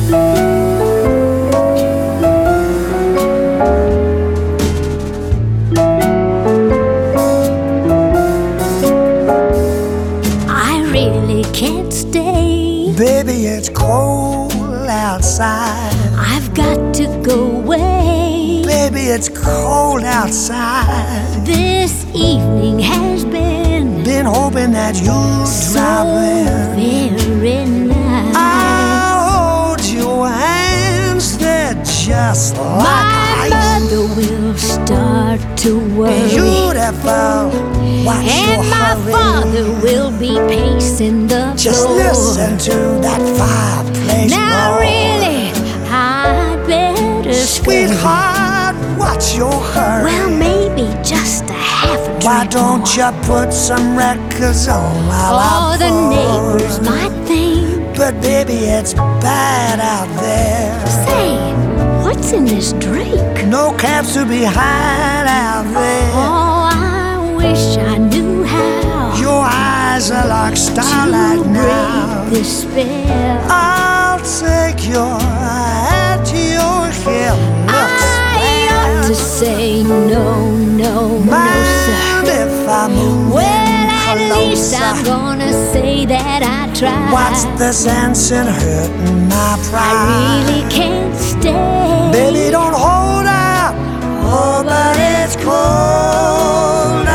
I really can't stay. Baby, it's cold outside. I've got to go away. Baby, it's cold outside. This evening has been Hoping that you'd so drop in. very nice. I'll hold your hands, they're just like My ice. mother will start to worry, Beautiful, watch and your my hurry. father will be pacing the Just floor. listen to that fireplace Now roar. really, I'd better scurry. Sweetheart, watch your hurry. Well, maybe just a half a drink Why don't more. you put some records on while Oh, I'm the full? neighbors might think, But baby, it's bad out there. say, what's in this drink? No cabs to be had out there. Oh, I wish I knew how Your eyes are like starlight to now. break this spell. I'll take your hat to your hip. I ought to say no, no, no, Mind sir. if I move Well, in at least I'm closer? gonna say that I tried. What's the sense in hurting my I pride? really can't stay. Baby, don't hold out. Oh, but it's cold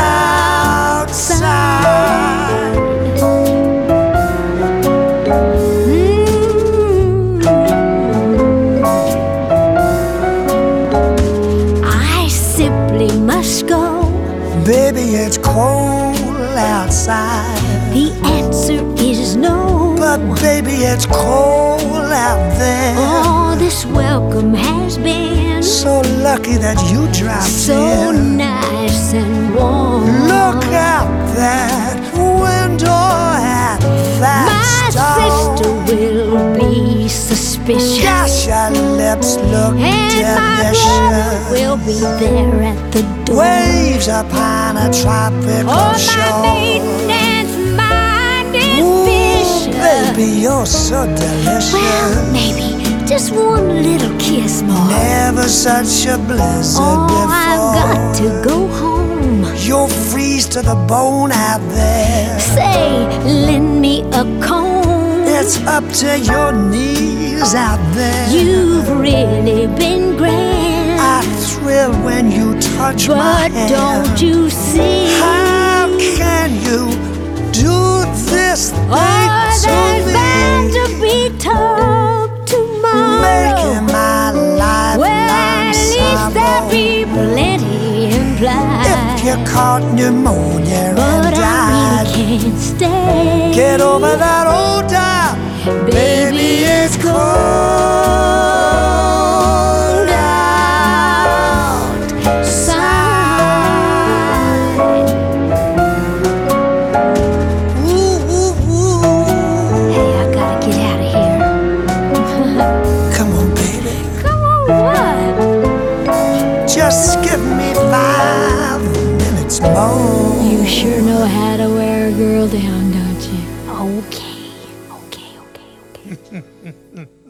outside. I simply must go. Baby, it's cold outside. The answer is no. But baby, it's cold out there. Oh, this welcome has been So lucky that you dropped so in. nice and warm. Look out that window at that My stone. sister will be suspicious, Gosh, your lips look and my brother delicious. will be there at the door. Waves upon a tropical Oh, my shore. maintenance mind is Ooh, vicious. baby, you're so delicious. Well, maybe just one little kiss more. Never such a blizzard Oh, before. I've got to go home. You'll freeze to the bone out there. Say, lend me a comb. It's up to your knees out there. You've really been grand, I thrill when you touch my but hand. don't you see? How can you do this thing Oh, to there's me? bound to be talk tomorrow. Making my life Well, at least there'll be plenty implied. If you caught pneumonia But and I died, really can't stay. get over that old doubt. Baby, it's cold outside. Ooh, ooh, ooh. Hey, I gotta get out of here. Come on, baby. Come on, what? Just give me 5 minutes more. You sure know how to wear a girl down, don't you? Okay, okay.